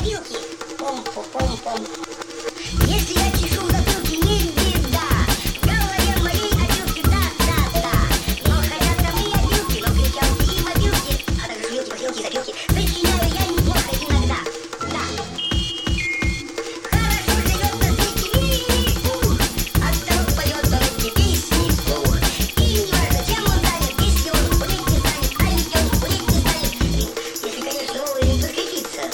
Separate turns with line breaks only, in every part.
копилки. Пом-пом-пом-пом. Если я чешу затылки, не беда. В голове моей опилки, да-да-да. Но хотят ко мне опилки, но кричалки и мобилки, а также швилки, похилки и запилки. Сочиняю я неплохо иногда. Да. Хорошо живет на свете Винни-Пух. Оттого поет он эти песни вслух. И не важно, чем он занят, если он хулить не станет, а ведь он хулить не станет. Если, конечно, вовремя подкрепиться.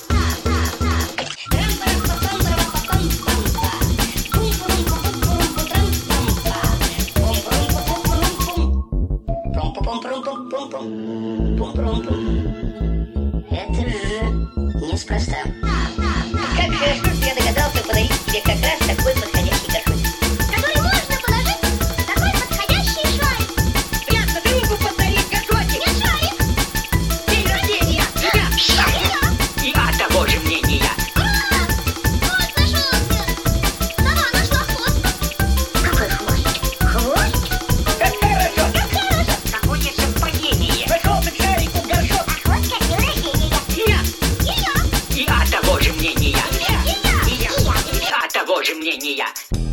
Это же неспроста. Как хорошо, что я догадался подарить тебе как раз такой подходящий горшочек.
Который можно положить в такой подходящий шарик.
Ясно, ты руку подарить горшочек.
Я шарик.
День рождения. Я шарик. И от того же мнения.
Хвост нашелся. Сама нашла хвост.
Какой хвост? Хвост?
Как хорошо.
Как хорошо.
Какое совпадение. Нашелся к шарику горшок.
А хвост как день рождения.
И я.
И я.
И от того же мнения.
И я.
И я. И от того же мнения.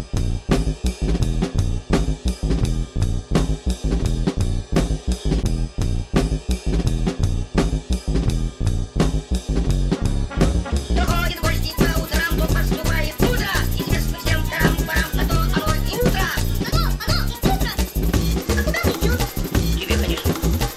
Доходит гости по утрам, то поступает утро. Известно всем тарам-парам, на то оно и утро.
Оно и утро. А куда он идет?
Тебе, конечно.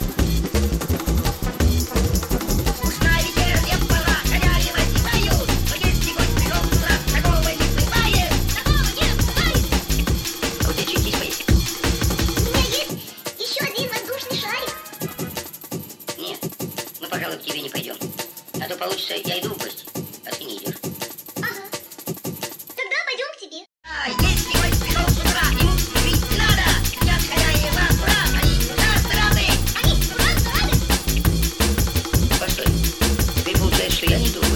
Вкусная вечерняя пора, хозяева зевают. Но если гость пришел с утра, такого не бывает.
Такого не бывает.
А у тебя что, есть поесть?
У меня есть еще один воздушный шарик.
Нет, мы, пожалуй, к тебе не пойдем. А то получится, я иду в гости, а ты не идешь.
Ага. Тогда пойдем к тебе.
А если гость пришел с утра, ему жить не надо. Сидят хозяева, ура, они ужасно рады.
Они ужасно рады.
Постой, теперь получается, что я не иду.